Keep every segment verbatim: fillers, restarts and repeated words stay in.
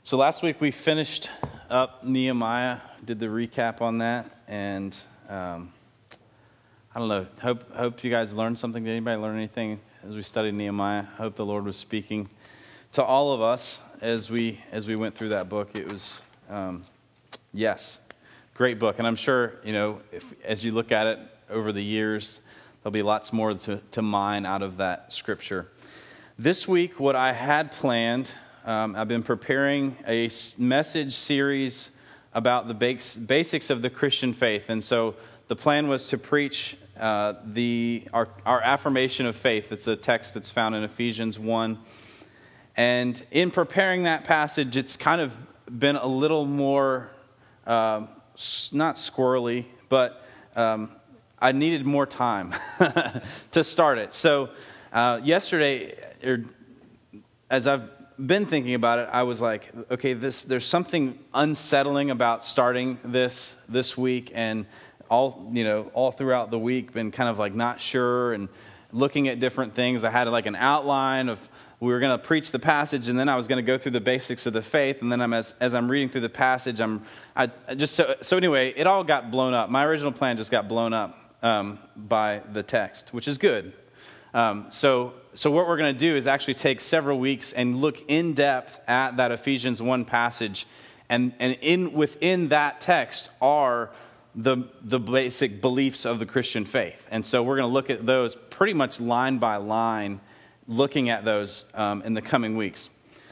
So last week we finished up Nehemiah, did the recap on that, and um, I don't know, hope hope you guys learned something. Did anybody learn anything as we studied Nehemiah? I hope the Lord was speaking to all of us as we as we went through that book. It was, um, yes, great book, and I'm sure, you know, if, as you look at it over the years, there'll be lots more to, to mine out of that scripture. This week, what I had planned, Um, I've been preparing a message series about the basics of the Christian faith. And so the plan was to preach uh, the our, our affirmation of faith. It's a text that's found in Ephesians one. And in preparing that passage, it's kind of been a little more, uh, not squirrely, but um, I needed more time to start it. So uh, yesterday, or as I've been thinking about it, I was like, okay, this there's something unsettling about starting this this week, and all you know all throughout the week been kind of like not sure and looking at different things. I had like an outline of we were going to preach the passage, and then I was going to go through the basics of the faith, and then I'm as as I'm reading through the passage, I'm I, I just so so anyway, it all got blown up. My original plan just got blown up um, by the text, which is good. Um, so. So what we're going to do is actually take several weeks and look in depth at that Ephesians one passage, and and in within that text are the the basic beliefs of the Christian faith. And so we're going to look at those pretty much line by line, looking at those um, in the coming weeks.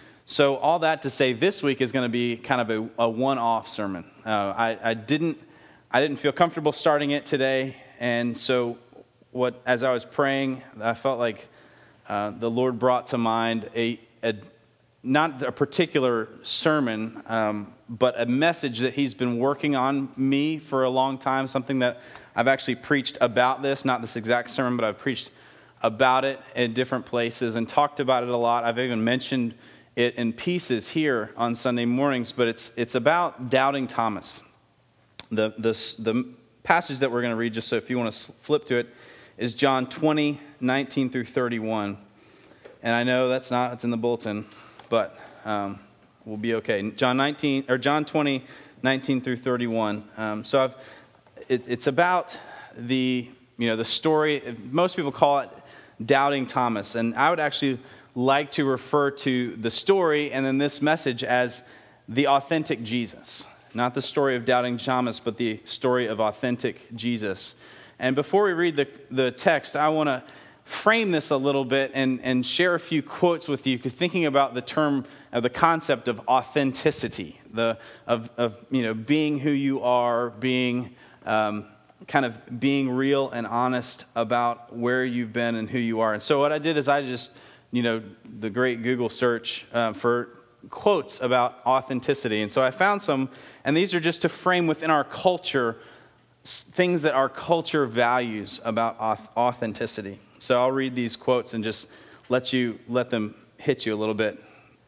So all that to say, this week is going to be kind of a, a one-off sermon. Uh, I, I didn't I didn't feel comfortable starting it today, and so what as I was praying, I felt like Uh, the Lord brought to mind a, a not a particular sermon, um, but a message that He's been working on me for a long time, something that I've actually preached about this, not this exact sermon, but I've preached about it in different places and talked about it a lot. I've even mentioned it in pieces here on Sunday mornings, but it's it's about doubting Thomas. The, the, the passage that we're going to read, just so if you want to flip to it, is John twenty, nineteen through thirty-one. And I know that's not, it's in the bulletin, but um, we'll be okay. John nineteen, or John twenty, nineteen through thirty-one. Um, so I've, it, it's about the, you know, the story, most people call it Doubting Thomas. And I would actually like to refer to the story and then this message as the authentic Jesus. Not the story of Doubting Thomas, but the story of authentic Jesus. And before we read the, the text, I want to frame this a little bit and, and share a few quotes with you, thinking about the term, uh, the concept of authenticity, the of, of you know being who you are, being um, kind of being real and honest about where you've been and who you are. And so what I did is I just, you know, the great Google search uh, for quotes about authenticity. And so I found some, and these are just to frame within our culture things that our culture values about authenticity. So I'll read these quotes and just let you let them hit you a little bit.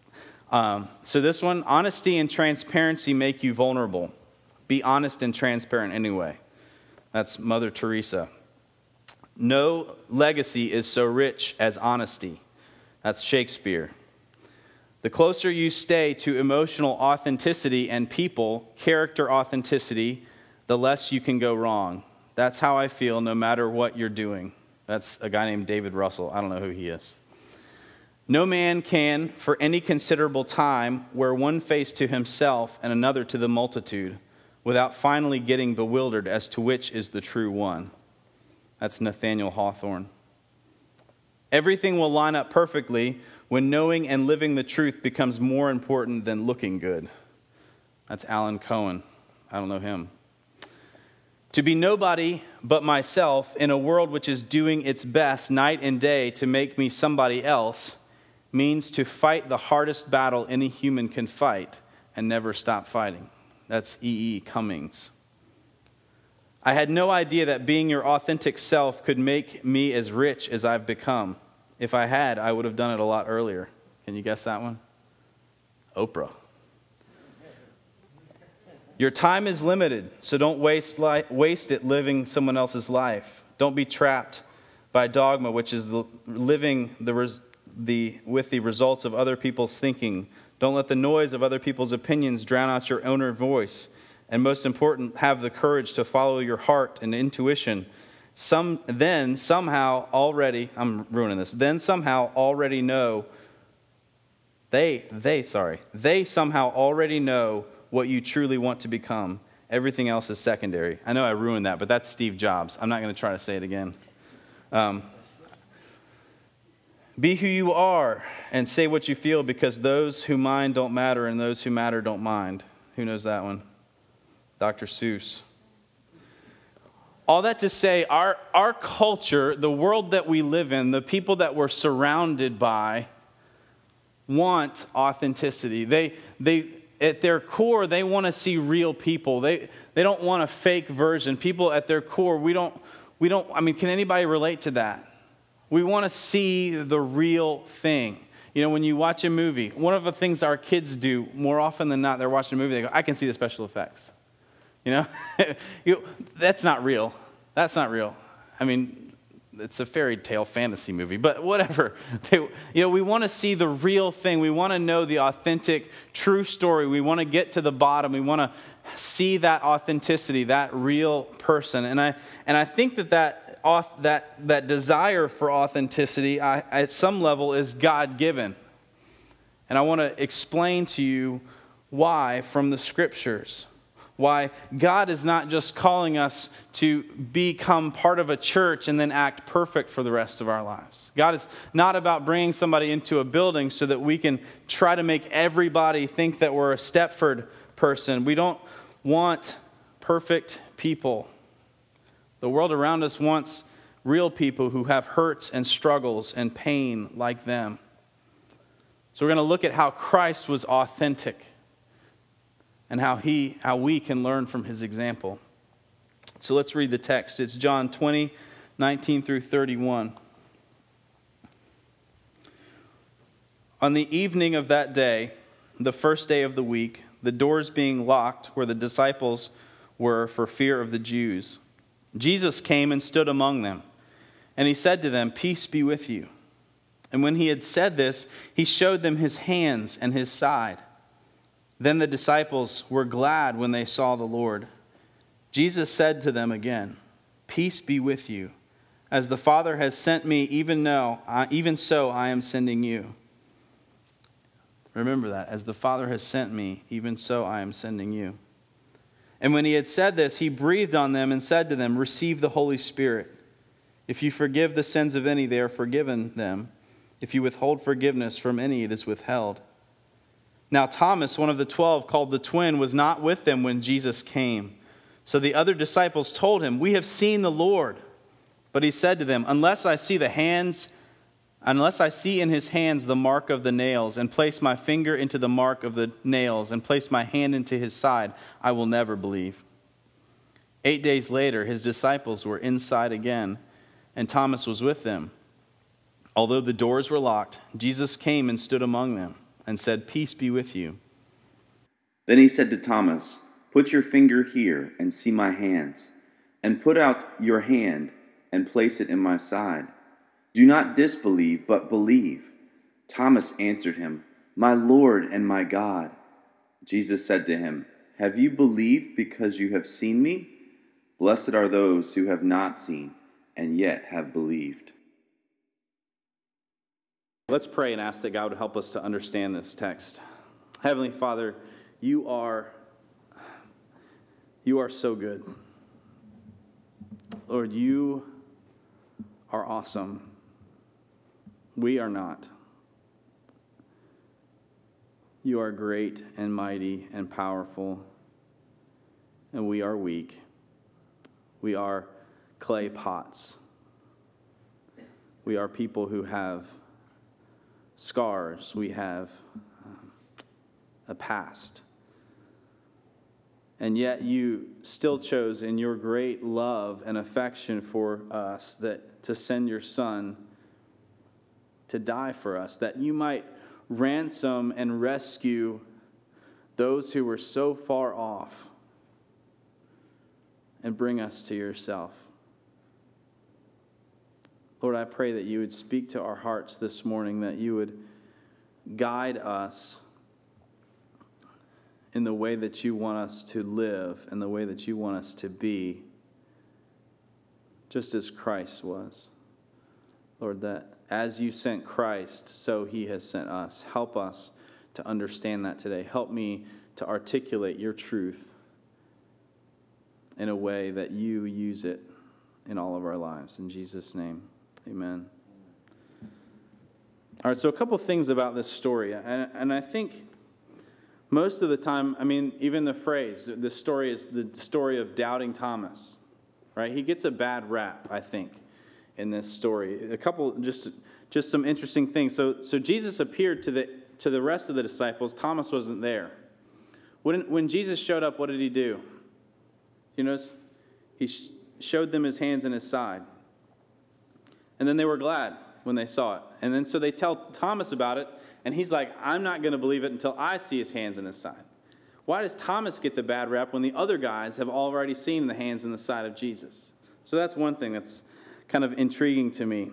Um, so this one, honesty and transparency make you vulnerable. Be honest and transparent anyway. That's Mother Teresa. No legacy is so rich as honesty. That's Shakespeare. The closer you stay to emotional authenticity and people, character authenticity, the less you can go wrong. That's how I feel no matter what you're doing. That's a guy named David Russell. I don't know who he is. No man can, for any considerable time, wear one face to himself and another to the multitude, without finally getting bewildered as to which is the true one. That's Nathaniel Hawthorne. Everything will line up perfectly when knowing and living the truth becomes more important than looking good. That's Alan Cohen. I don't know him. To be nobody but myself in a world which is doing its best night and day to make me somebody else means to fight the hardest battle any human can fight and never stop fighting. That's E E. Cummings. I had no idea that being your authentic self could make me as rich as I've become. If I had, I would have done it a lot earlier. Can you guess that one? Oprah. Your time is limited, so don't waste li- waste it living someone else's life. Don't be trapped by dogma, which is the, living the, res- the with the results of other people's thinking Don't let the noise of other people's opinions drown out your inner voice. And most important, have the courage to follow your heart and intuition. Some then somehow already, I'm ruining this, then somehow already know, they, they, sorry, they somehow already know what you truly want to become. Everything else is secondary. I know I ruined that, but that's Steve Jobs. I'm not going to try to say it again. Um, be who you are and say what you feel, because those who mind don't matter and those who matter don't mind. Who knows that one? Doctor Seuss. All that to say, our, our culture, the world that we live in, the people that we're surrounded by, want authenticity. They, they, at their core, they want to see real people. They, they don't want a fake version. People at their core, we don't, we don't, I mean, can anybody relate to that? We want to see the real thing. You know, when you watch a movie, one of the things our kids do more often than not, they're watching a movie, they go, I can see the special effects. You know, you, that's not real. That's not real. I mean, it's a fairy tale fantasy movie, but whatever. They, you know, we want to see the real thing. We want to know the authentic, true story. We want to get to the bottom. We want to see that authenticity, that real person. And I and I think that that that, that desire for authenticity, I, at some level, is God-given. And I want to explain to you why from the Scriptures. Why God is not just calling us to become part of a church and then act perfect for the rest of our lives. God is not about bringing somebody into a building so that we can try to make everybody think that we're a Stepford person. We don't want perfect people. The world around us wants real people who have hurts and struggles and pain like them. So we're going to look at how Christ was authentic, and how he, how we can learn from his example. So let's read the text. It's John twenty, nineteen through thirty-one. On the evening of that day, the first day of the week, the doors being locked where the disciples were for fear of the Jews, Jesus came and stood among them. And he said to them, "Peace be with you." And when he had said this, he showed them his hands and his side. Then the disciples were glad when they saw the Lord. Jesus said to them again, "Peace be with you. As the Father has sent me, even now, even so I am sending you." Remember that. As the Father has sent me, even so I am sending you. And when he had said this, he breathed on them and said to them, "Receive the Holy Spirit. If you forgive the sins of any, they are forgiven them. If you withhold forgiveness from any, it is withheld." Now Thomas, one of the twelve, called the twin, was not with them when Jesus came. So the other disciples told him, "We have seen the Lord." But he said to them, Unless I see the hands, unless I see in his hands the mark of the nails, and place my finger into the mark of the nails, and place my hand into his side, I will never believe." Eight days later, his disciples were inside again, and Thomas was with them. Although the doors were locked, Jesus came and stood among them, and said, "Peace be with you." Then he said to Thomas, "Put your finger here and see my hands, and put out your hand and place it in my side. Do not disbelieve, but believe." Thomas answered him, "My Lord and my God." Jesus said to him, "Have you believed because you have seen me? Blessed are those who have not seen and yet have believed." Let's pray and ask that God would help us to understand this text. Heavenly Father, you are, you are so good. Lord, you are awesome. We are not. You are great and mighty and powerful, and we are weak. We are clay pots. We are people who have scars. We have um, a past. And yet you still chose in your great love and affection for us that to send your Son to die for us, that you might ransom and rescue those who were so far off and bring us to yourself. Lord, I pray that you would speak to our hearts this morning, that you would guide us in the way that you want us to live and the way that you want us to be, just as Christ was. Lord, that as you sent Christ, so he has sent us. Help us to understand that today. Help me to articulate your truth in a way that you use it in all of our lives. In Jesus' name, amen. All right, so a couple things about this story. And, and I think most of the time, I mean, even the phrase, the story is the story of doubting Thomas, right? He gets a bad rap, I think, in this story. A couple, just just some interesting things. So, so Jesus appeared to the to the rest of the disciples. Thomas wasn't there. When when Jesus showed up, what did he do? You notice? He sh- showed them his hands and his side. And then they were glad when they saw it. And then so they tell Thomas about it, and he's like, I'm not going to believe it until I see his hands and his side. Why does Thomas get the bad rap when the other guys have already seen the hands and the side of Jesus? So that's one thing that's kind of intriguing to me.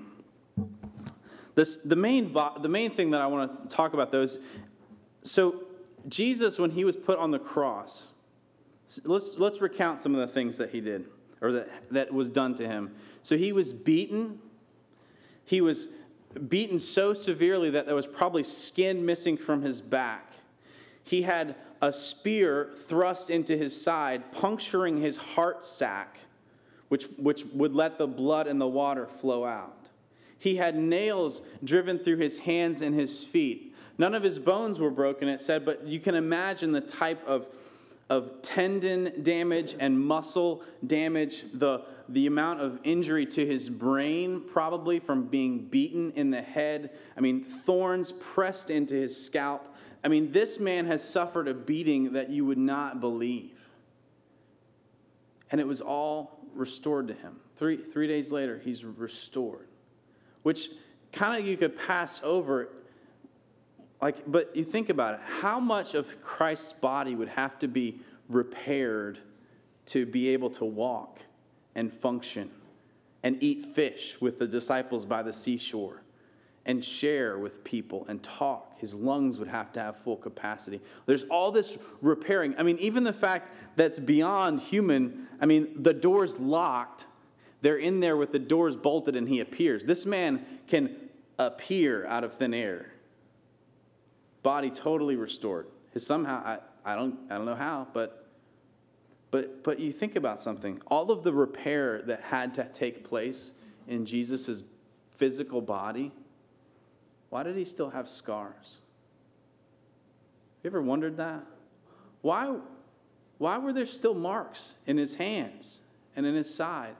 This, the main the main thing that I want to talk about, though, is, so Jesus, when he was put on the cross, let's let's recount some of the things that he did, or that, that was done to him. So he was beaten. He was beaten so severely that there was probably skin missing from his back. He had a spear thrust into his side, puncturing his heart sac, which, which would let the blood and the water flow out. He had nails driven through his hands and his feet. None of his bones were broken, it said, but you can imagine the type of, of tendon damage and muscle damage, the, the amount of injury to his brain, probably from being beaten in the head. I mean, thorns pressed into his scalp. I mean, this man has suffered a beating that you would not believe. And it was all restored to him. Three, three days later, he's restored. Which kind of you could pass over. Like, but you think about it. How much of Christ's body would have to be repaired to be able to walk and function and eat fish with the disciples by the seashore and share with people and talk? His lungs would have to have full capacity. There's all this repairing. I mean, even the fact that's beyond human. I mean, the door's locked. They're in there with the doors bolted and he appears. This man can appear out of thin air. Body totally restored. His somehow, I, I don't I don't know how, but but but you think about something. All of the repair that had to take place in Jesus' physical body, why did he still have scars? You ever wondered that? Why, why were there still marks in his hands and in his side?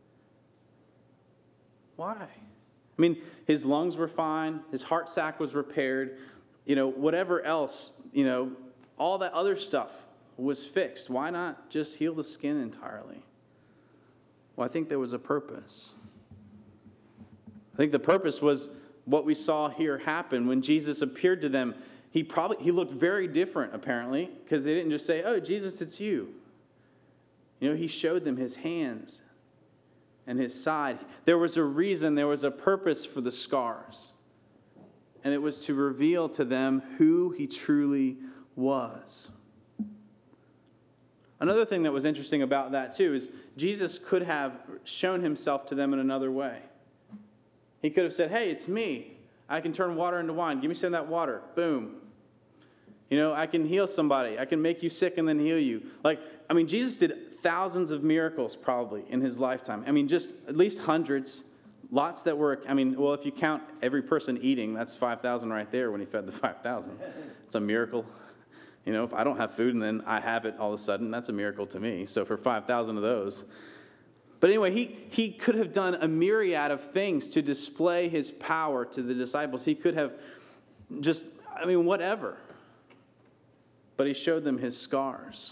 Why? I mean, his lungs were fine. His heart sac was repaired. You know, whatever else, you know, all that other stuff was fixed. Why not just heal the skin entirely? Well, I think there was a purpose. I think the purpose was what we saw here happen when Jesus appeared to them. He probably he looked very different, apparently, because they didn't just say, "Oh, Jesus, it's you." You know, he showed them his hands and his side. There was a reason, there was a purpose for the scars. And it was to reveal to them who he truly was. Another thing that was interesting about that, too, is Jesus could have shown himself to them in another way. He could have said, "Hey, it's me. I can turn water into wine. Give me some of that water." Boom. You know, I can heal somebody. I can make you sick and then heal you. Like, I mean, Jesus did thousands of miracles probably in his lifetime. I mean, just at least hundreds. Lots that were, I mean, well, if you count every person eating, that's five thousand right there when he fed the five thousand. It's a miracle. You know, if I don't have food and then I have it all of a sudden, that's a miracle to me. So for five thousand of those. But anyway, he, he could have done a myriad of things to display his power to the disciples. He could have just, I mean, whatever. But he showed them his scars.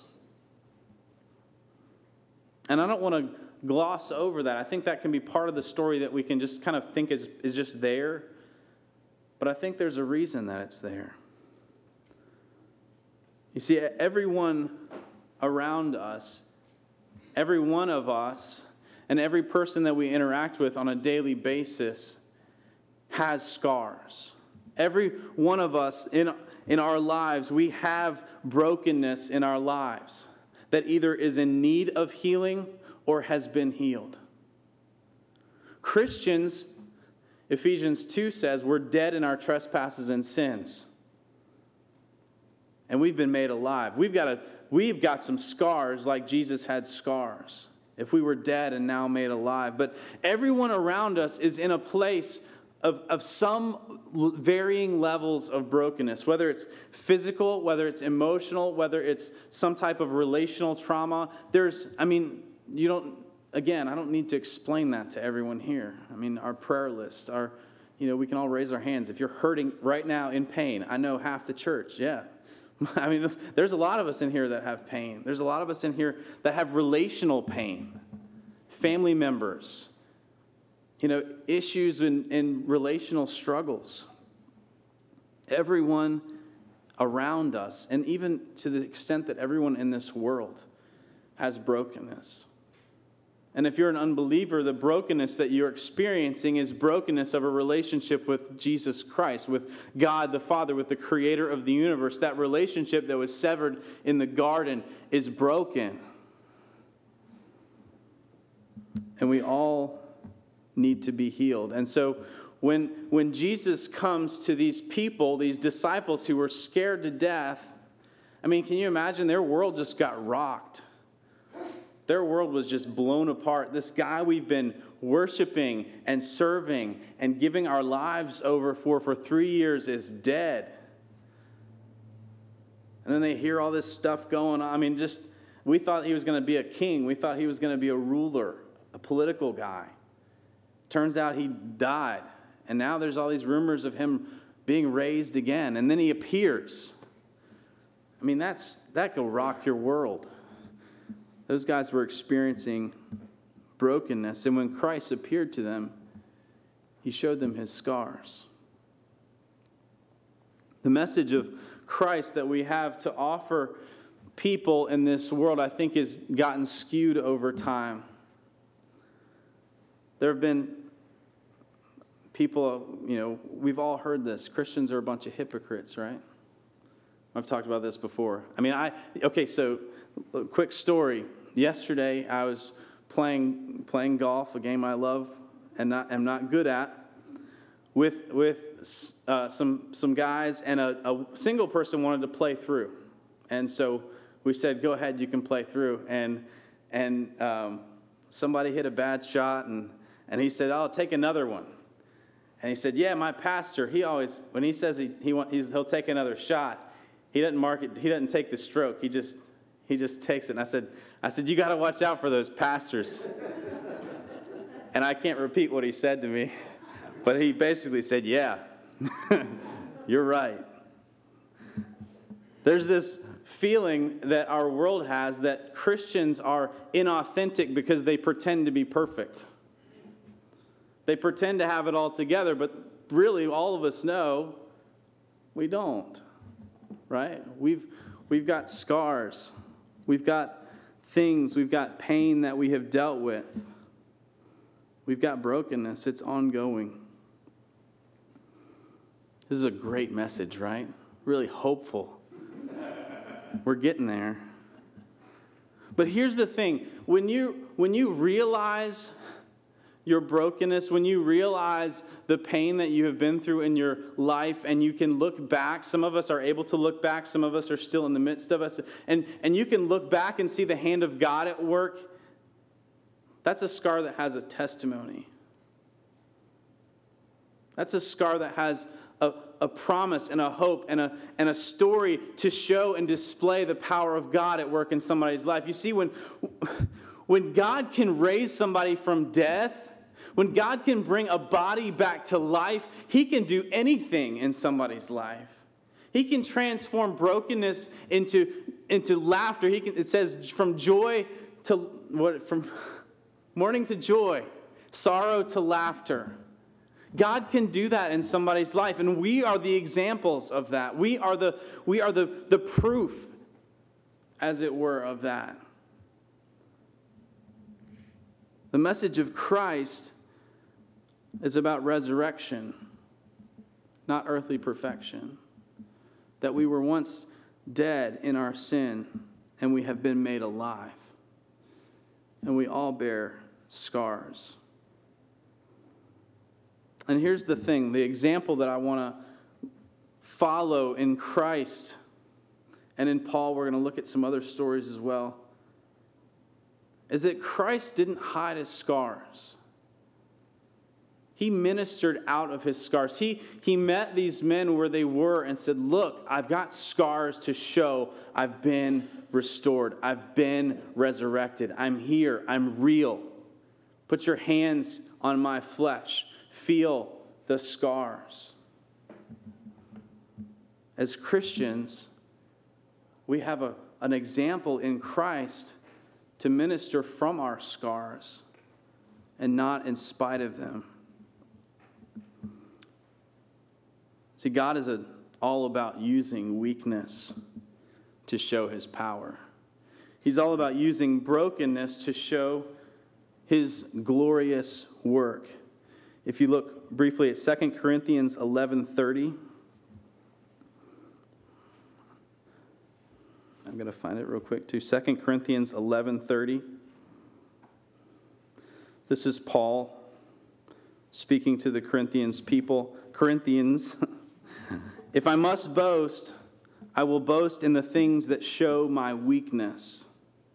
And I don't want to gloss over that. I think that can be part of the story that we can just kind of think is, is just there. But I think there's a reason that it's there. You see, everyone around us, every one of us, and every person that we interact with on a daily basis has scars. Every one of us in, in our lives, we have brokenness in our lives that either is in need of healing or has been healed. Christians, Ephesians two says, we're dead in our trespasses and sins. And we've been made alive. We've got, a, we've got some scars like Jesus had scars. If we were dead and now made alive. But everyone around us is in a place of, of some varying levels of brokenness. Whether it's physical, whether it's emotional, whether it's some type of relational trauma. There's, I mean, you don't, again, I don't need to explain that to everyone here. I mean, our prayer list, our, you know, we can all raise our hands. If you're hurting right now in pain, I know half the church, yeah. I mean, there's a lot of us in here that have pain. There's a lot of us in here that have relational pain. Family members, you know, issues in, in relational struggles. Everyone around us, and even to the extent that everyone in this world has brokenness. And if you're an unbeliever, the brokenness that you're experiencing is brokenness of a relationship with Jesus Christ, with God the Father, with the creator of the universe. That relationship that was severed in the garden is broken. And we all need to be healed. And so when, when Jesus comes to these people, these disciples who were scared to death, I mean, can you imagine? Their world just got rocked. Their world was just blown apart. This guy we've been worshiping and serving and giving our lives over for for three years is dead. And then they hear all this stuff going on. I mean, just, we thought he was going to be a king. We thought he was going to be a ruler, a political guy. Turns out he died. And now there's all these rumors of him being raised again. And then he appears. I mean, that's that could rock your world. Those guys were experiencing brokenness. And when Christ appeared to them, he showed them his scars. The message of Christ that we have to offer people in this world, I think, has gotten skewed over time. There have been people, you know, we've all heard this. Christians are a bunch of hypocrites, right? I've talked about this before. I mean, I, okay, so a quick story. Yesterday, I was playing playing golf, a game I love and not am not good at, with with uh, some some guys, and a, a single person wanted to play through, and so we said, "Go ahead, you can play through." And and um, somebody hit a bad shot, and and he said, "I'll take another one." And he said, "Yeah, my pastor, he always when he says he he want, he's, he'll take another shot, he doesn't mark it. He doesn't take the stroke. He just he just takes it." And I said. I said, "You got to watch out for those pastors." And I can't repeat what he said to me, but he basically said, "Yeah, you're right." There's this feeling that our world has that Christians are inauthentic because they pretend to be perfect. They pretend to have it all together, but really all of us know we don't, right? We've, we've got scars. We've got things, we've got pain that we have dealt with. We've got brokenness. It's ongoing. This is a great message, right? Really hopeful. We're getting there. But here's the thing. When you, when you realize your brokenness, when you realize the pain that you have been through in your life, and you can look back, some of us are able to look back, some of us are still in the midst of us, and, and you can look back and see the hand of God at work, that's a scar that has a testimony. That's a scar that has a, a promise and a hope and a, and a story to show and display the power of God at work in somebody's life. You see, when, when God can raise somebody from death, when God can bring a body back to life, he can do anything in somebody's life. He can transform brokenness into, into laughter. He can, it says from joy to, what, from mourning to joy, sorrow to laughter. God can do that in somebody's life, and we are the examples of that. We are the, we are the, the proof, as it were, of that. The message of Christ is about resurrection. not earthly perfection. That we were once dead in our sin, and we have been made alive. And we all bear scars. And here's the thing, the example that I want to follow in Christ, and in Paul, we're going to look at some other stories as well, is that Christ didn't hide his scars. He ministered out of his scars. He, he met these men where they were and said, look, I've got scars to show I've been restored. I've been resurrected. I'm here. I'm real. Put your hands on my flesh. Feel the scars. As Christians, we have a, an example in Christ to minister from our scars and not in spite of them. See, God is a, all about using weakness to show his power. He's all about using brokenness to show his glorious work. If you look briefly at Second Corinthians eleven thirty, I'm going to find it real quick too. Second Corinthians eleven thirty. This is Paul speaking to the Corinthians people. Corinthians, if I must boast, I will boast in the things that show my weakness.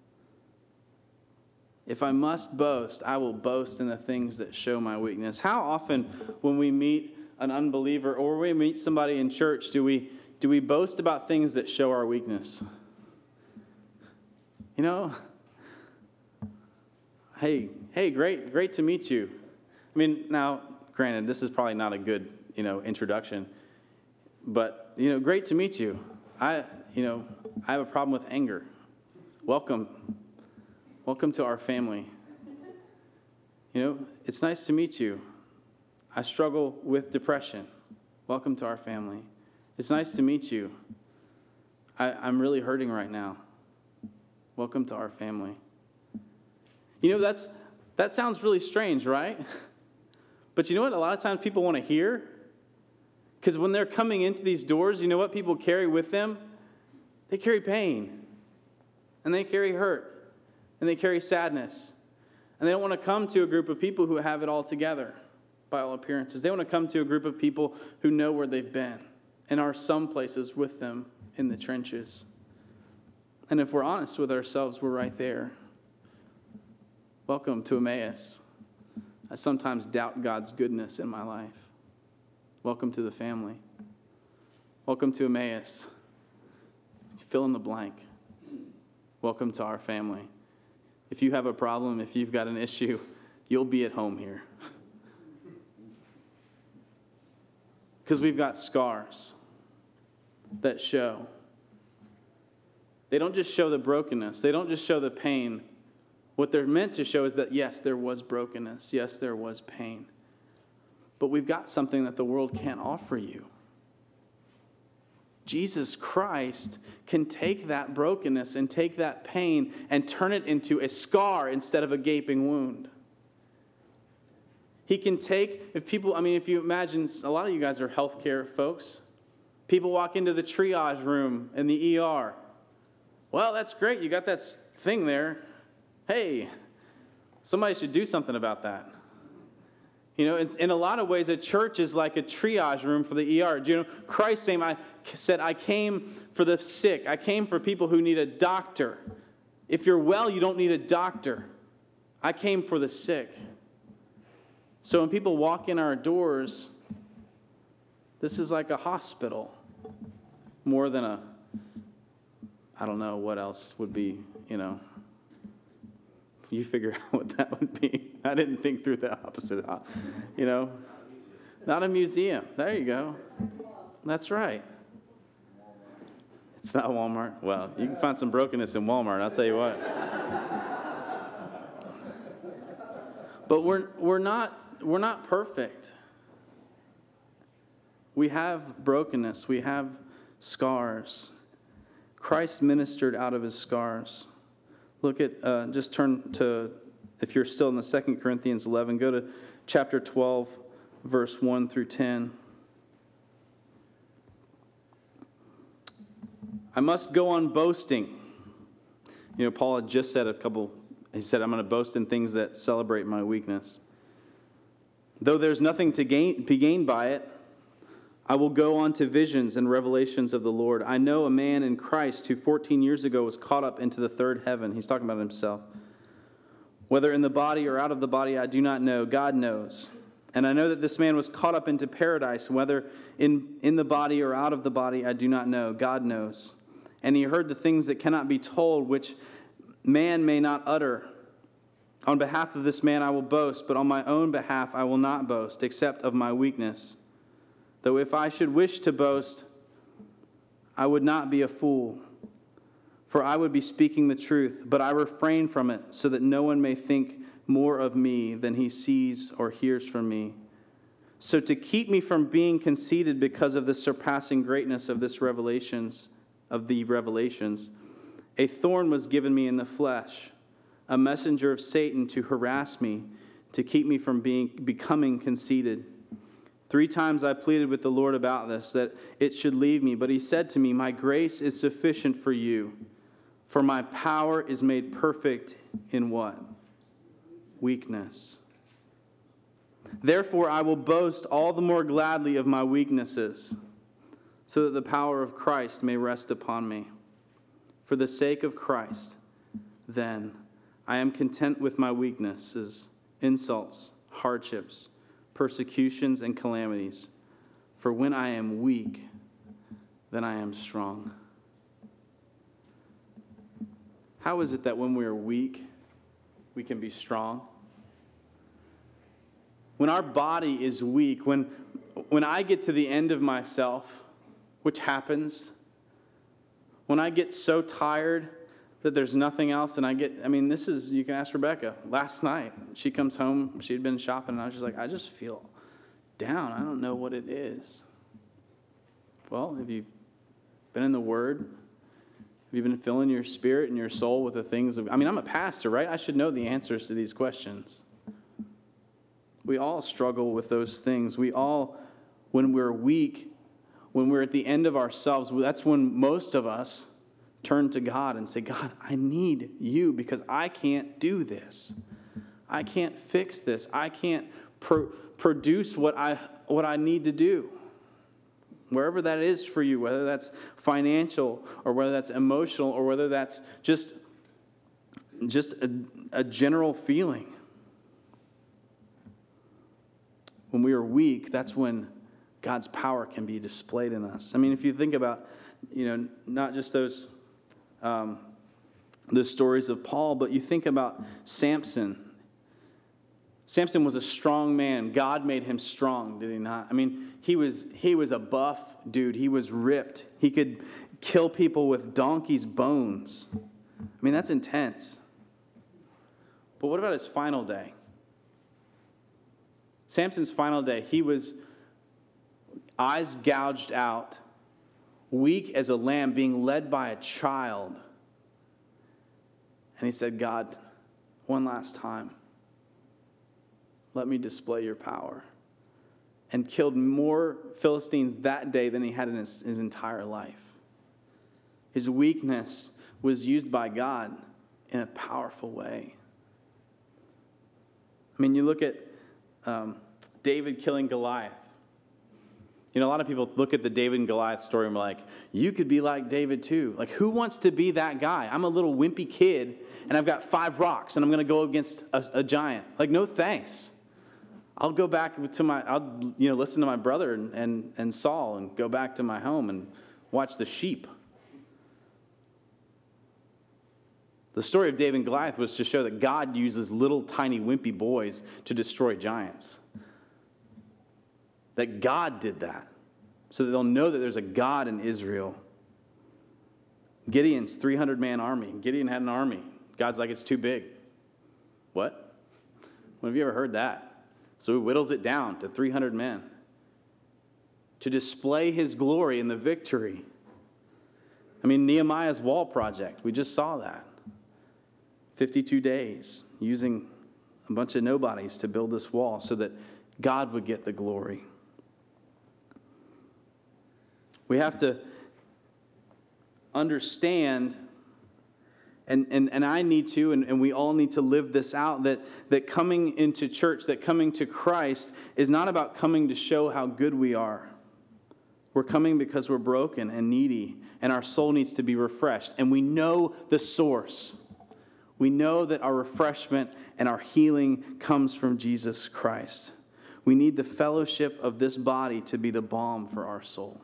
If I must boast, I will boast in the things that show my weakness. How often when we meet an unbeliever or we meet somebody in church, do we do we boast about things that show our weakness? You know, hey, hey, great, great to meet you. I mean, now, granted, this is probably not a good, you know, introduction, but, you know, great to meet you. I, you know, I have a problem with anger. Welcome. Welcome to our family. You know, it's nice to meet you. I struggle with depression. Welcome to our family. It's nice to meet you. I, I'm really hurting right now. Welcome to our family. You know, that's that sounds really strange, right? But you know what a lot of times people want to hear? Because when they're coming into these doors, you know what people carry with them? They carry pain. And they carry hurt. And they carry sadness. And they don't want to come to a group of people who have it all together, by all appearances. They want to come to a group of people who know where they've been and are some places with them in the trenches. And if we're honest with ourselves, we're right there. Welcome to Emmaus. I sometimes doubt God's goodness in my life. Welcome to the family. Welcome to Emmaus. Fill in the blank. Welcome to our family. If you have a problem, if you've got an issue, you'll be at home here. Because we've got scars that show. They don't just show the brokenness. They don't just show the pain. What they're meant to show is that, yes, there was brokenness. Yes, there was pain. But we've got something that the world can't offer you. Jesus Christ can take that brokenness and take that pain and turn it into a scar instead of a gaping wound. He can take, if people, I mean, if you imagine, a lot of you guys are healthcare folks. People walk into the triage room in the E R. Well, that's great. You got that thing there. Hey, somebody should do something about that. You know, in, in a lot of ways, a church is like a triage room for the E R. Do you know, Christ saying, I said, I came for the sick. I came for people who need a doctor. If you're well, you don't need a doctor. I came for the sick. So when people walk in our doors, this is like a hospital more than a, I don't know what else would be, you know. You figure out what that would be. I didn't think through the opposite, you know. Not a museum. There you go. That's right. It's not Walmart. Well, you can find some brokenness in Walmart, I'll tell you what. But we're we're not we're not perfect. We have brokenness. We have scars. Christ ministered out of his scars. Look at, uh, just turn to, if you're still in the Second Corinthians eleven, go to chapter twelve, verse one through ten. I must go on boasting. You know, Paul had just said a couple, he said, I'm going to boast in things that celebrate my weakness. Though there's nothing to gain, be gained by it, I will go on to visions and revelations of the Lord. I know a man in Christ who fourteen years ago was caught up into the third heaven. He's talking about himself. Whether in the body or out of the body, I do not know. God knows. And I know that this man was caught up into paradise. Whether in, in the body or out of the body, I do not know. God knows. And he heard the things that cannot be told, which man may not utter. On behalf of this man I will boast, but on my own behalf I will not boast, except of my weakness. Though if I should wish to boast, I would not be a fool, for I would be speaking the truth, but I refrain from it, so that no one may think more of me than he sees or hears from me. So to keep me from being conceited because of the surpassing greatness of this revelations, of the revelations, a thorn was given me in the flesh, a messenger of Satan to harass me, to keep me from being becoming conceited. Three times I pleaded with the Lord about this, that it should leave me. But he said to me, my grace is sufficient for you, for my power is made perfect in what? Weakness. Therefore I will boast all the more gladly of my weaknesses, so that the power of Christ may rest upon me. For the sake of Christ, then, I am content with my weaknesses, insults, hardships, persecutions, and calamities. For when I am weak, then I am strong. How is it that when we are weak, we can be strong? When our body is weak, when, when I get to the end of myself, which happens, when I get so tired that there's nothing else, and I get, I mean, this is, you can ask Rebecca. Last night, she comes home, she'd been shopping, and I was just like, I just feel down. I don't know what it is. Well, have you been in the Word? Have you been filling your spirit and your soul with the things of, I mean, I'm a pastor, right? I should know the answers to these questions. We all struggle with those things. We all, when we're weak, when we're at the end of ourselves, that's when most of us turn to God and say, God, I need you because I can't do this. I can't fix this. I can't pro- produce what I what I need to do. Wherever that is for you, whether that's financial or whether that's emotional or whether that's just, just a, a general feeling. When we are weak, that's when God's power can be displayed in us. I mean, if you think about, you know, not just those um, the stories of Paul, but you think about Samson. Samson was a strong man. God made him strong, did he not? I mean, he was he was a buff dude. He was ripped. He could kill people with donkey's bones. I mean, that's intense. But what about his final day? Samson's final day, he was eyes gouged out, weak as a lamb, being led by a child. And he said, God, one last time, let me display your power. And killed more Philistines that day than he had in his, his entire life. His weakness was used by God in a powerful way. I mean, you look at um, David killing Goliath. You know, a lot of people look at the David and Goliath story and are like, you could be like David too. Like, who wants to be that guy? I'm a little wimpy kid, and I've got five rocks, and I'm going to go against a, a giant. Like, no thanks. I'll go back to my, I'll, you know, listen to my brother and, and, and Saul and go back to my home and watch the sheep. The story of David and Goliath was to show that God uses little tiny wimpy boys to destroy giants. That God did that, so that they'll know that there's a God in Israel. Gideon's three hundred man army. Gideon had an army. God's like, it's too big. What? When have you ever heard that? So he whittles it down to three hundred men to display his glory in the victory. I mean, Nehemiah's wall project, we just saw that. fifty-two days using a bunch of nobodies to build this wall so that God would get the glory. We have to understand, and, and, and I need to, and, and we all need to live this out, that, that coming into church, that coming to Christ is not about coming to show how good we are. We're coming because we're broken and needy, and our soul needs to be refreshed. And we know the source. We know that our refreshment and our healing comes from Jesus Christ. We need the fellowship of this body to be the balm for our soul.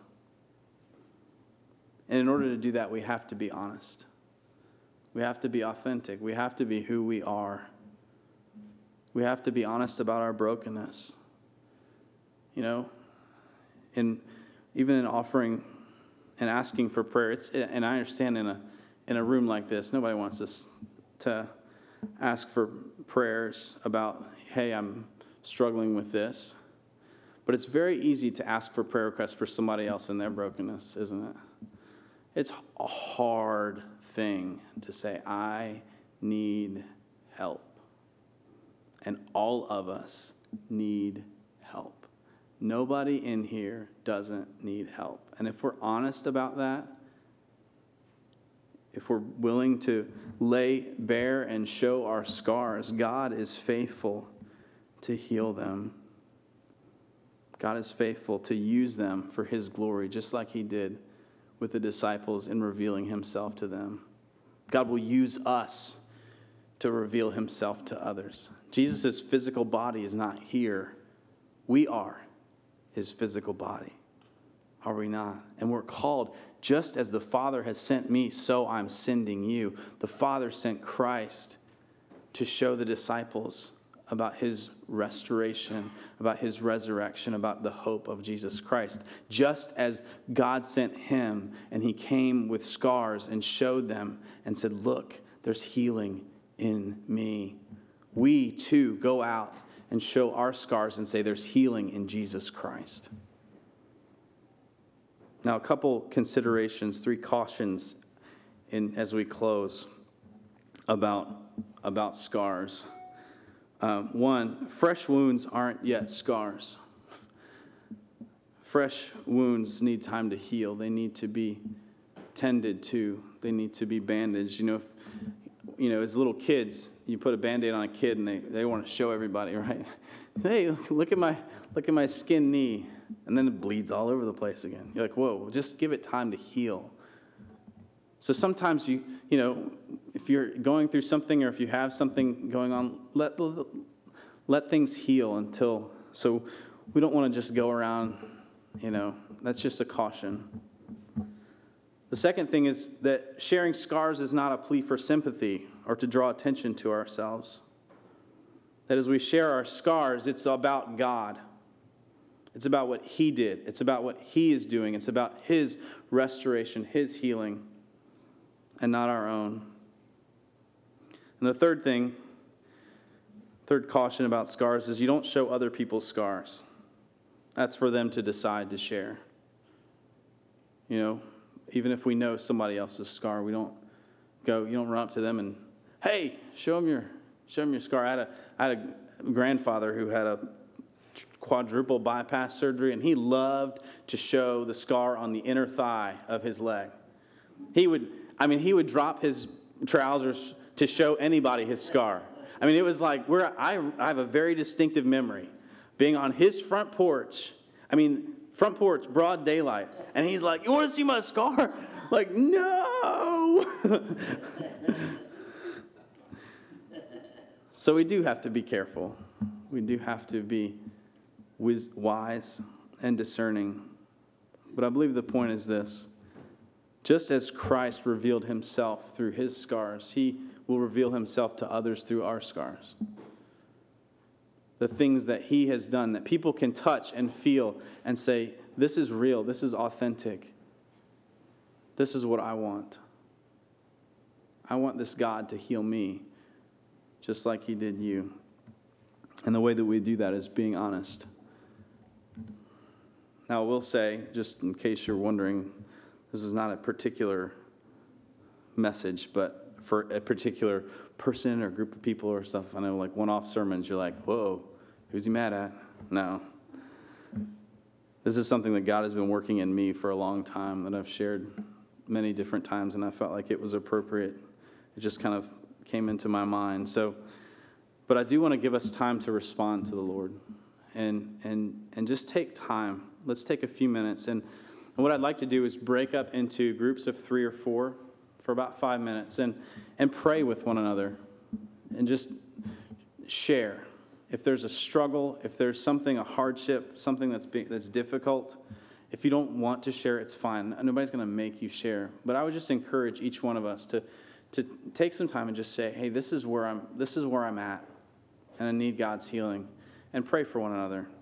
And in order to do that, we have to be honest. We have to be authentic. We have to be who we are. We have to be honest about our brokenness. You know, in even in offering and asking for prayer, it's, and I understand in a in a room like this, nobody wants us to ask for prayers about, hey, I'm struggling with this. But it's very easy to ask for prayer requests for somebody else in their brokenness, isn't it? It's a hard thing to say, I need help. And all of us need help. Nobody in here doesn't need help. And if we're honest about that, if we're willing to lay bare and show our scars, God is faithful to heal them. God is faithful to use them for his glory, just like he did with the disciples in revealing himself to them. God will use us to reveal himself to others. Jesus' physical body is not here. We are his physical body. Are we not? And we're called, just as the Father has sent me, so I'm sending you. The Father sent Christ to show the disciples about his restoration, about his resurrection, about the hope of Jesus Christ. Just as God sent him, and he came with scars and showed them and said, look, there's healing in me. We too go out and show our scars and say there's healing in Jesus Christ. Now, a couple considerations, three cautions in, as we close about, about scars. Um, one, fresh wounds aren't yet scars. Fresh wounds need time to heal. They need to be tended to. They need to be bandaged. You know, if, you know, as little kids, you put a Band-Aid on a kid and they, they want to show everybody, right? Hey, look at my look at my skinned knee. And then it bleeds all over the place again. You're like, whoa, just give it time to heal. So sometimes you, you know, if you're going through something or if you have something going on, let, let things heal until, so we don't want to just go around, you know, that's just a caution. The second thing is that sharing scars is not a plea for sympathy or to draw attention to ourselves. That as we share our scars, it's about God. It's about what he did. It's about what he is doing. It's about his restoration, his healing, and not our own. And the third thing, third caution about scars is you don't show other people's scars. That's for them to decide to share. You know, even if we know somebody else's scar, we don't go, you don't run up to them and, hey, show them your, show them your scar. I had a, I had a grandfather who had a quadruple bypass surgery, and he loved to show the scar on the inner thigh of his leg. He would, I mean, he would drop his trousers to show anybody his scar. I mean, it was like, we're, I, I have a very distinctive memory being on his front porch. I mean, front porch, broad daylight. And he's like, you want to see my scar? Like, no. So we do have to be careful. We do have to be wise and discerning. But I believe the point is this. Just as Christ revealed himself through his scars, he will reveal himself to others through our scars. The things that he has done that people can touch and feel and say, this is real, this is authentic. This is what I want. I want this God to heal me just like he did you. And the way that we do that is being honest. Now, I will say, just in case you're wondering, this is not a particular message, but for a particular person or group of people or stuff. I know, like, one-off sermons, you're like, whoa, who's he mad at? No. This is something that God has been working in me for a long time that I've shared many different times, and I felt like it was appropriate. It just kind of came into my mind. So, but I do want to give us time to respond to the Lord, and and and just take time. Let's take a few minutes, and, and what I'd like to do is break up into groups of three or four for about five minutes, and and pray with one another, and just share. If there's a struggle, if there's something, a hardship, something that's be, that's difficult, if you don't want to share, it's fine. Nobody's going to make you share. But I would just encourage each one of us to to take some time and just say, "Hey, this is where I'm. This is where I'm at, and I need God's healing," and pray for one another.